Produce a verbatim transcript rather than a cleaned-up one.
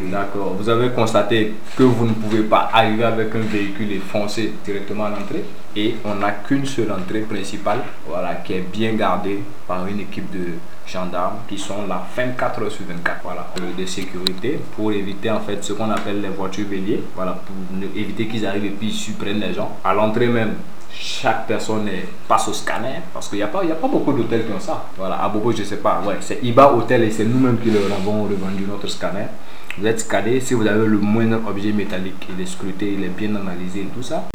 D'accord. Vous avez constaté que vous ne pouvez pas arriver avec un véhicule et foncer directement à l'entrée. Et on n'a qu'une seule entrée principale, voilà, qui est bien gardée par une équipe de gendarmes qui sont là vingt-quatre heures sur vingt-quatre, voilà, de sécurité pour éviter en fait ce qu'on appelle les voitures béliers, voilà, pour éviter qu'ils arrivent et puis ils surprennent les gens. À l'entrée même, chaque personne est, passe au scanner parce qu'il n'y a pas, il y a pas beaucoup d'hôtels qui ont ça. Voilà, à Bobo, je sais pas, ouais, c'est Iba Hôtel et c'est nous-mêmes qui leur avons revendu notre scanner. Vous êtes scanné, si vous avez le moindre objet métallique, il est scruté, il est bien analysé et tout ça.